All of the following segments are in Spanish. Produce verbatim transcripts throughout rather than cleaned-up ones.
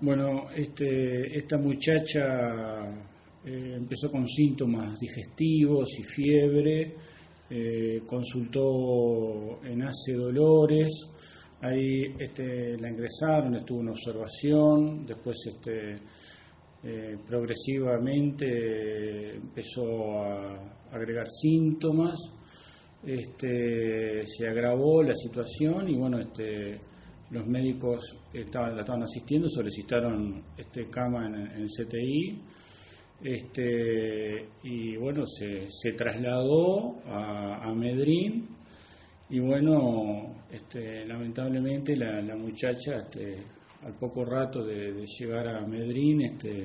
Bueno, este, esta muchacha eh, empezó con síntomas digestivos y fiebre, eh, consultó en A C E Dolores, ahí este, la ingresaron, estuvo en observación, después este, eh, progresivamente eh, empezó a agregar síntomas, este, se agravó la situación y bueno, este, los médicos estaban, la estaban asistiendo, solicitaron este, cama en, en C T I, este, y bueno, se, se trasladó a, a Medrín y bueno, este, lamentablemente la, la muchacha este, al poco rato de, de llegar a Medrín, este,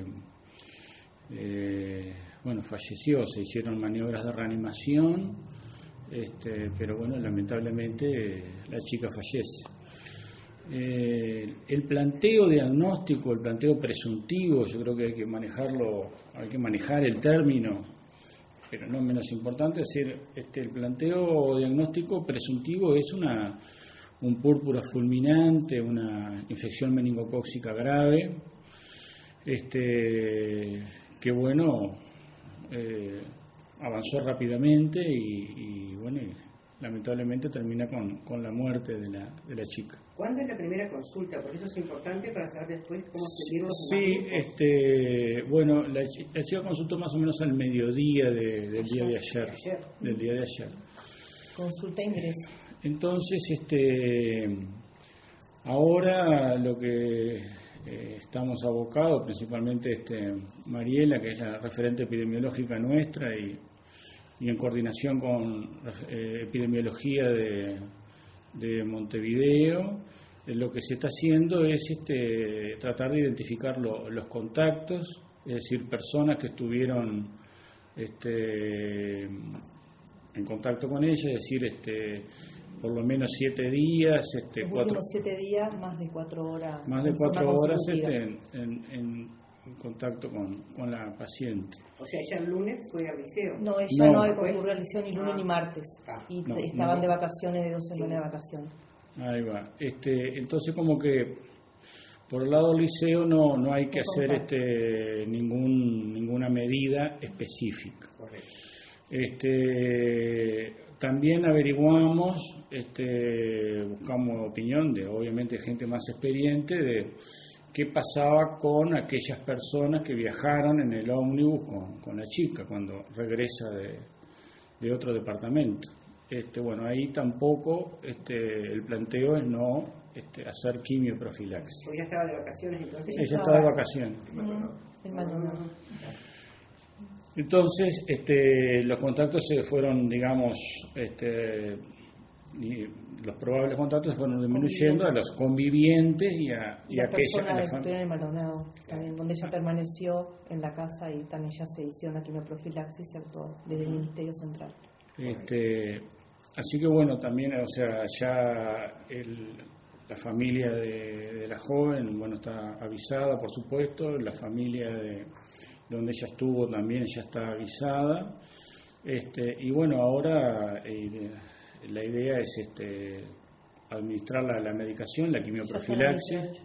eh, bueno, falleció, se hicieron maniobras de reanimación, este, pero bueno, lamentablemente la chica fallece. Eh, el planteo diagnóstico, el planteo presuntivo, yo creo que hay que manejarlo, hay que manejar el término, pero no menos importante, es decir, este, el planteo diagnóstico presuntivo es una un púrpura fulminante, una infección meningocócica grave, este, que bueno, eh, avanzó rápidamente y, y bueno, y lamentablemente termina con, con la muerte de la, de la chica. ¿Cuándo es la primera consulta? Porque eso es importante para saber después cómo seguir los Sí, este, bueno, la, la chica consultó más o menos al mediodía de, del día de ayer, ayer. del día de ayer. Consulta e ingreso. Entonces, este, ahora lo que eh, estamos abocados, principalmente este, Mariela, que es la referente epidemiológica nuestra y, y en coordinación con eh, epidemiología de, de Montevideo, eh, lo que se está haciendo es este, tratar de identificar lo, los contactos, es decir, personas que estuvieron este, en contacto con ella, es decir, este, por lo menos siete días, este, Los cuatro, últimos siete días, más de cuatro horas. más de cuatro forma horas consecutiva. este, en, en, en contacto con, con la paciente. O sea, ya el lunes fue al liceo. No, ella No. no, concurrió al liceo ni lunes Ah. ni martes. Ah. Y No, estaban no. de vacaciones, de dos semanas de vacaciones. Ahí va. Este, entonces como que por el lado del liceo no, no hay que No hacer contacto. este, ningún, ninguna medida específica. Correcto. Este, también averiguamos, este, buscamos opinión de obviamente gente más experiente de qué pasaba con aquellas personas que viajaron en el ómnibus con, con la chica cuando regresa de, de otro departamento. Este, bueno, ahí tampoco este, el planteo es no este, hacer quimioprofilaxis. Pues ya estaba de vacaciones entonces. Ella está de vacaciones. El Maldonado. Entonces, este, los contactos se fueron, digamos, este, y los probables contactos se fueron disminuyendo a los convivientes y a, y a Las aquella, a personas la que fam- estuvieron en el Maldonado, también, donde ella permaneció en la casa y también ya se hicieron la quimioprofilaxis y se actuó desde el Ministerio Central. Este, así que bueno, también, o sea, ya el, la familia de, de la joven, bueno, está avisada, por supuesto, la familia de donde ella estuvo también ya está avisada, este, y bueno, ahora eh, la idea es este, administrar la, la medicación, la quimioprofilaxis,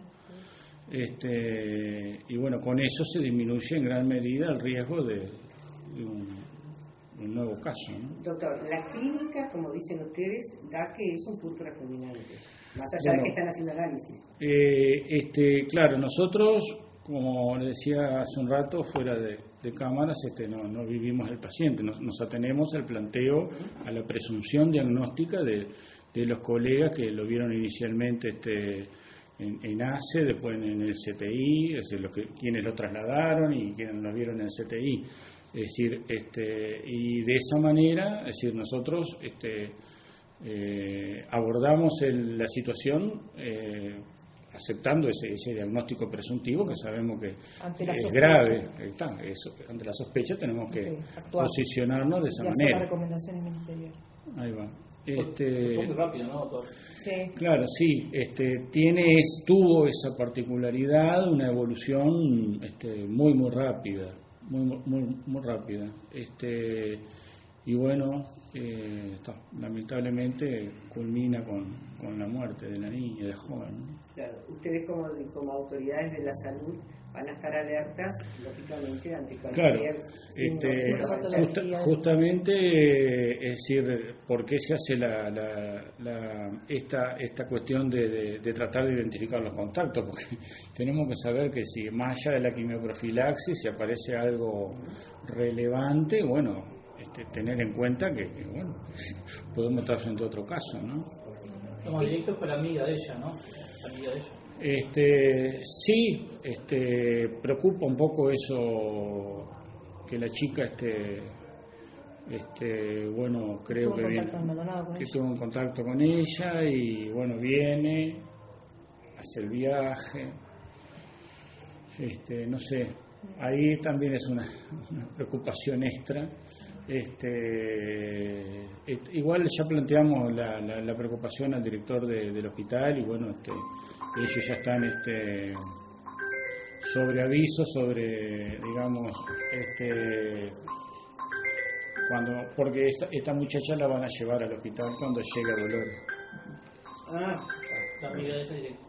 este, y bueno, con eso se disminuye en gran medida el riesgo de, de un, un nuevo caso, ¿no? Doctor, la clínica, como dicen ustedes, da que es un púrpura fulminante, más allá Bueno, de que están haciendo análisis. Eh, este, claro, nosotros, como le decía hace un rato, fuera de, de cámaras, este, no, no vivimos el paciente, nos, nos atenemos al planteo, a la presunción diagnóstica de, de los colegas que lo vieron inicialmente este, en, en A C E, después en el C T I, es decir, los que, quienes lo trasladaron y quienes lo vieron en el C T I. Es decir, este, y de esa manera, es decir, nosotros este, eh, abordamos el, la situación eh, aceptando ese, ese diagnóstico presuntivo que sabemos que Ante la es sospecha. grave. Está, eso, ante la sospecha tenemos que Sí, actuar. posicionarnos de esa Y hacer las manera. recomendaciones ministeriales. Ahí va. Fue Este, muy rápido, ¿no, doctor? Sí. Claro, sí, este, tiene, es- tuvo esa particularidad, una evolución este, muy, muy rápida, muy, muy, muy rápida. Este, y bueno, eh, está, lamentablemente culmina con, con la muerte de la niña, de la joven, ¿no? Claro, ustedes como, como autoridades de la salud van a estar alertas, lógicamente, ante Claro, cualquier... este, no, justa, justamente, eh, es decir, ¿por qué se hace la, la, la, esta, esta cuestión de, de, de tratar de identificar los contactos? Porque tenemos que saber que si más allá de la quimioprofilaxis, si aparece algo relevante, bueno, este, tener en cuenta que, que bueno, podemos estar frente a otro caso, ¿no? Lo más directo fue la amiga de ella, ¿no? La amiga de ella. Este, sí, este, preocupa un poco eso, que la chica, este, este, bueno, creo tuvo que, bien, que tuvo un contacto con ella y bueno, viene, hace el viaje, este, no sé, ahí también es una, una preocupación extra. Este, et, igual ya planteamos la, la, la preocupación al director de, del hospital y bueno, este, ellos ya están este, sobre aviso, sobre, digamos, este, cuando, porque esta, esta muchacha la van a llevar al hospital cuando llegue a Dolores. Ah, la amiga de ella directa.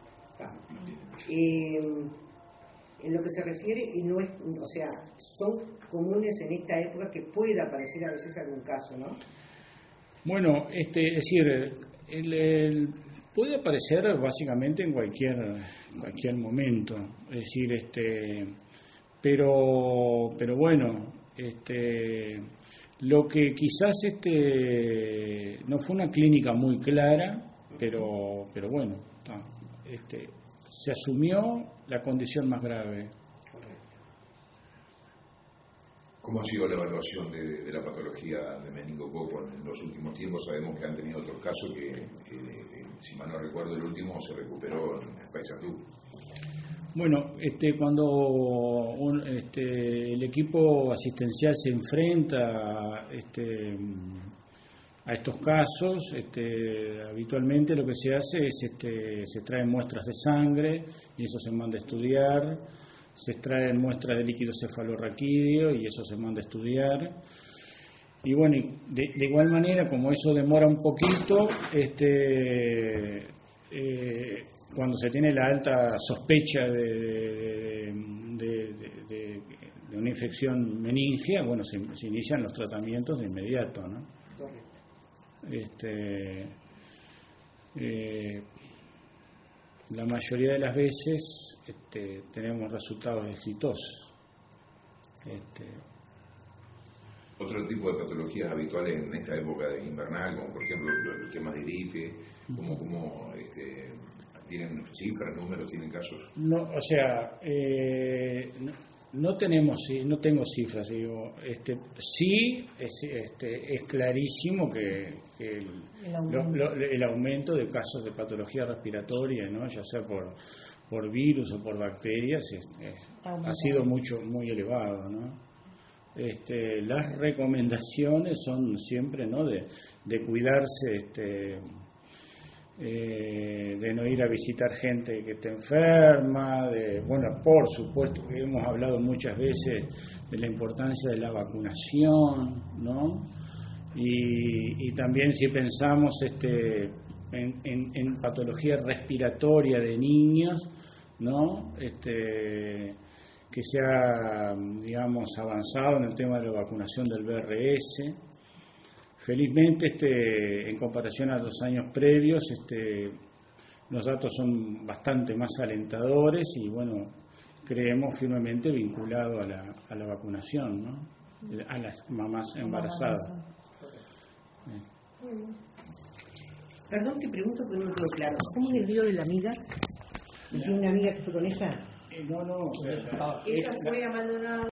Eh, en lo que se refiere, y no es, o sea, son comunes en esta época que pueda aparecer a veces algún caso, ¿no? Bueno, este, es decir, el, el, puede aparecer básicamente en cualquier cualquier momento, es decir, este, pero pero bueno, este, lo que quizás este no fue una clínica muy clara, pero pero bueno, este, se asumió la condición más grave. ¿Cómo ha sido la evaluación de, de la patología de meningococo en los últimos tiempos? Sabemos que han tenido otros casos que, que, que si mal no recuerdo, el último se recuperó en Paysandú. Bueno, este, cuando un, este, el equipo asistencial se enfrenta este, a estos casos, este, habitualmente lo que se hace es, este, se traen muestras de sangre y eso se manda a estudiar. Se extraen muestras de líquido cefalorraquídeo y eso se manda a estudiar. Y bueno, de, de igual manera, como eso demora un poquito, este, eh, cuando se tiene la alta sospecha de, de, de, de, de, de una infección meningea, bueno, se, se inician los tratamientos de inmediato, ¿no? Este, eh, la mayoría de las veces este, tenemos resultados exitosos. Este, Otro tipo de patologías habituales en esta época de invernal, como por ejemplo los temas de gripe, como, como este, tienen cifras, números, tienen casos. No, o sea, eh, no, no tenemos, no tengo cifras. Digo, este, sí, es, este, es clarísimo que, que el, el, aumento. Lo, lo, el aumento de casos de patología respiratoria, ¿no? Ya sea por por virus o por bacterias, es, es, ha sido mucho muy elevado, ¿no? Este, las recomendaciones son siempre, ¿no?, de, de cuidarse, este, eh, de no ir a visitar gente que esté enferma, de, bueno, por supuesto que hemos hablado muchas veces de la importancia de la vacunación, ¿no? Y, y también si pensamos este, en, en, en patología respiratoria de niños, ¿no? Este, que se ha, digamos, avanzado en el tema de la vacunación del B R S. Felizmente, este, en comparación a los años previos, este, los datos son bastante más alentadores y, bueno, creemos firmemente vinculado a la, a la vacunación, ¿no?, a las mamás embarazadas. Perdón, te pregunto que no me quedó claro. ¿Cómo es el lío de la amiga? ¿Tiene una amiga que fue con ella? No, no, ella fue a Maldonado.